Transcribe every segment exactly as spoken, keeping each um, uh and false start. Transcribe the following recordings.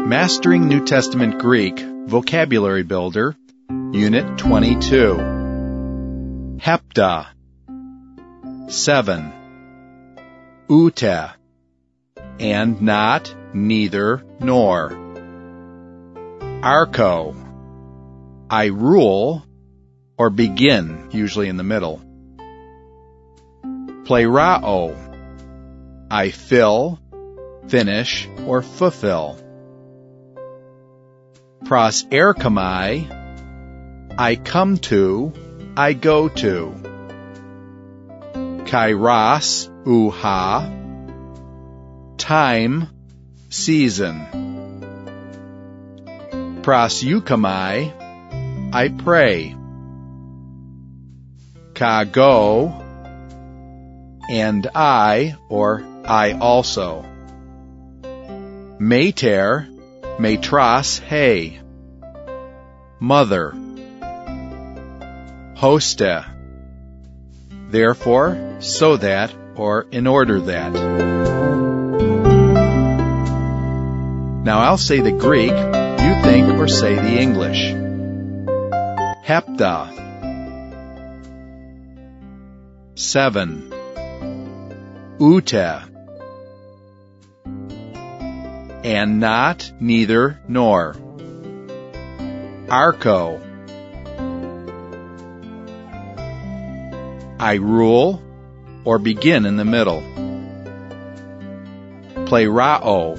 Mastering New Testament Greek Vocabulary Builder, Unit twenty-two. Hepta. Seven. Ute. And not, neither, nor. Archo. I rule, or begin, usually in the middle. Plerao. I fill, finish, or fulfill. Proserchomai. I come to, I go to. Kairos, uha. Time, season. Proseuchomai. I pray. Kago. And I, or I also. Mater, matros, hey. Mother. Hoste. Therefore, so that, or in order that. Now I'll say the Greek, you think or say the English. Hepta. Seven. Ute. And not, neither, nor. Archo. I rule, or begin in the middle. Plerao.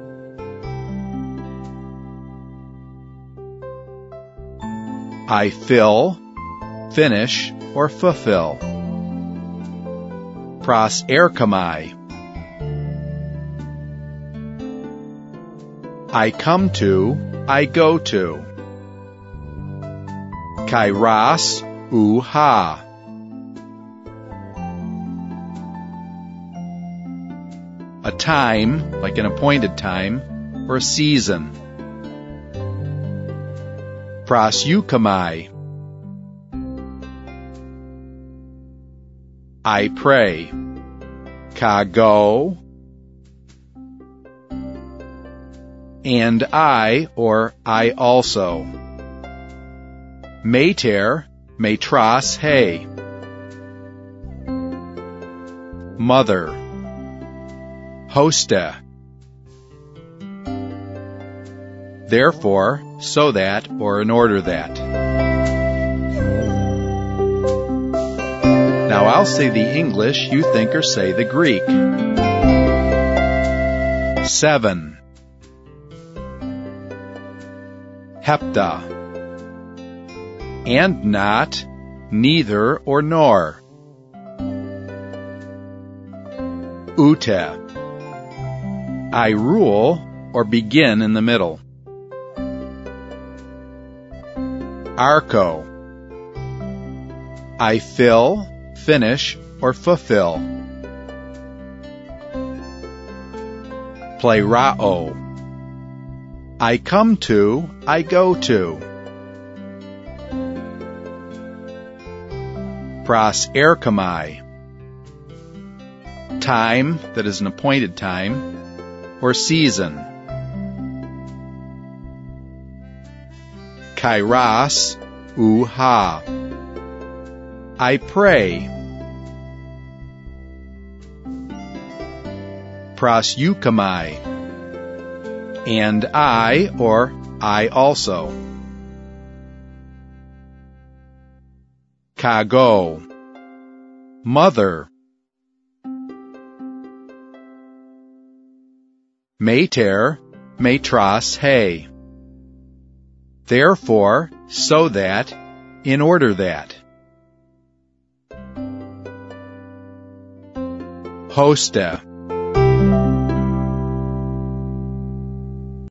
I fill, finish, or fulfill. Proserchomai. I come to, I go to. Kairos, uha. A time, like an appointed time, or a season. Proseuchomai. I pray. Kago. And I, or I also. Mater, matros, hey. Mother. Hoste. Therefore, so that, or in order that. Now I'll say the English, you think or say the Greek. Seven. Hepta. And not, neither, or nor. Ute. I rule, or begin in the middle. Archo. I fill, finish, or fulfill. Plerao. I come to, I go to. Proserchomai. Time, that is an appointed time, or season. Kairos, uha. I pray. Proseuchomai. And I, or I also. Kago. Mother. Mater, matros, hey. Therefore, so that, in order that. Hoste.